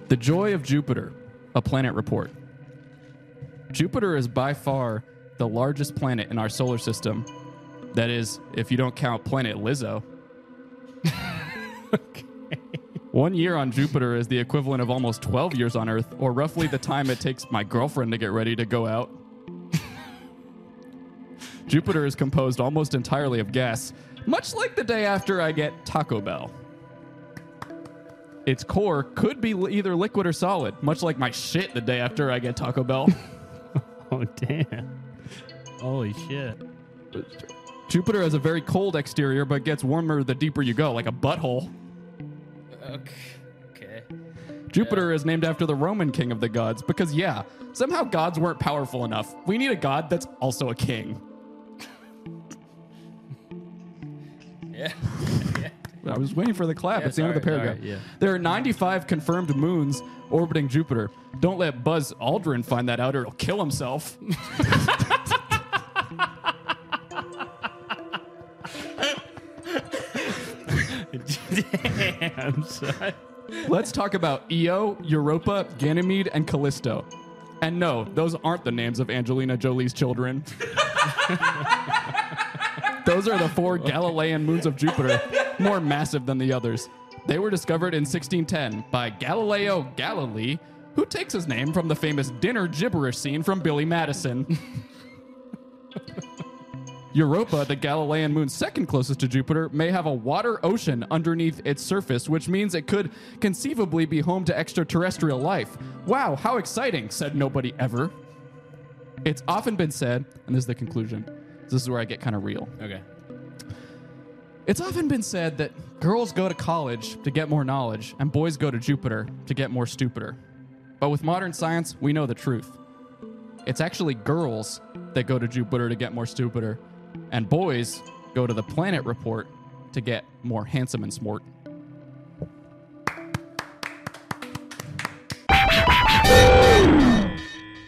The joy of Jupiter, a planet report. Jupiter is by far the largest planet in our solar system. That is, if you don't count planet Lizzo. Okay. 1 year on Jupiter is the equivalent of almost 12 years on Earth, or roughly the time it takes my girlfriend to get ready to go out. Jupiter is composed almost entirely of gas, much like the day after I get Taco Bell. Its core could be either liquid or solid, much like my shit the day after I get Taco Bell. Oh, damn. Holy shit. Jupiter has a very cold exterior, but gets warmer the deeper you go, like a butthole. Okay. Jupiter is named after the Roman king of the gods because, yeah, somehow gods weren't powerful enough. We need a god that's also a king. Yeah. I was waiting for the clap. Yeah, It's the end of the sorry, paragraph. sorry, yeah. There are 95 confirmed moons orbiting Jupiter. Don't let Buzz Aldrin find that out or he'll kill himself. Damn, son. Let's talk about Io, Europa, Ganymede, and Callisto. And no, those aren't the names of Angelina Jolie's children. Those are the 4 Galilean moons of Jupiter, more massive than the others. They were discovered in 1610 by Galileo Galilei, who takes his name from the famous dinner gibberish scene from Billy Madison. Europa, the Galilean moon second closest to Jupiter, may have a water ocean underneath its surface, which means it could conceivably be home to extraterrestrial life. Wow, how exciting, said nobody ever. It's often been said, and this is the conclusion, this is where I get kind of real. Okay. It's often been said that girls go to college to get more knowledge, and boys go to Jupiter to get more stupider. But with modern science, we know the truth. It's actually girls that go to Jupiter to get more stupider, and boys go to the planet report to get more handsome and smart.